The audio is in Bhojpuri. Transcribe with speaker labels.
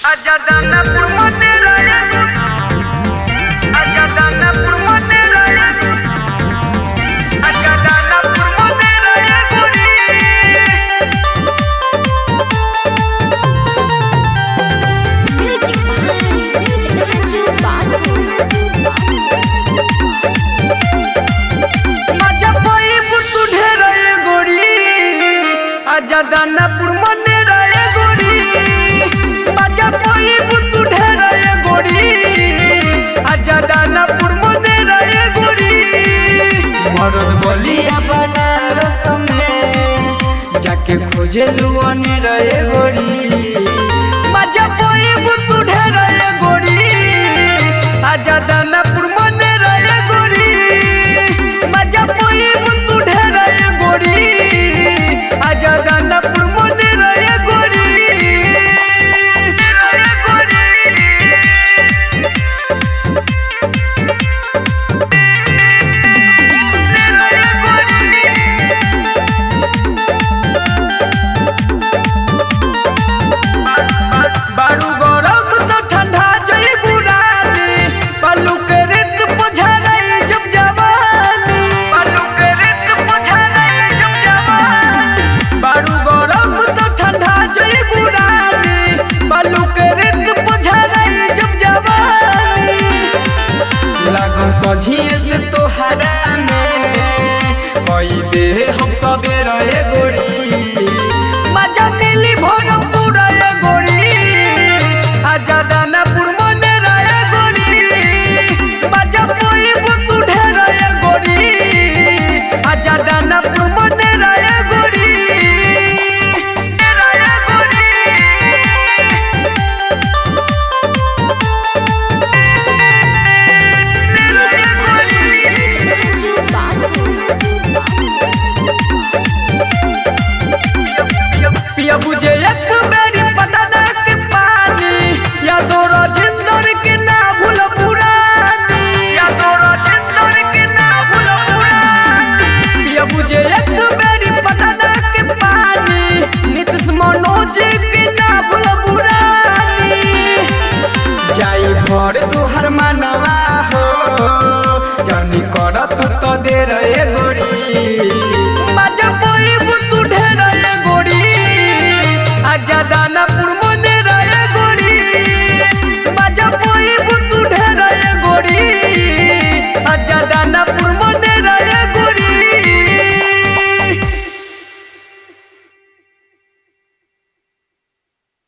Speaker 1: आजा दानापुर मंडेरा आजा दानापुर मंडेरा आजा दानापुर मंडेरा गोरी
Speaker 2: म्यूजिक
Speaker 1: मजा पाई बुतु ढेरा गोरी आजा दानापुर मंडेरा गोरी मजा पाई बुतु ढेरा गोरी आजा दानापुर मंडेरा गोरी मरद बलिया बनारस में जाके खोजे लुआने रहे गोरी मजा पाई बुतु ढेरा गोरी आजा दानापुर मंडेरा गोरी मजा पाई बुतु ढेरा गोरी आजा दानापुर मंडेरा गोरी बारू गरम तो ठंडा जई बुरानी पल्लू के रित बुझा गई जब जवानी पल्लू के रित बुझा गई जब जवानी बारू गरम तो ठंडा जई बुरानी पल्लू के रित बुझा गई जब जवानी लागो सझिए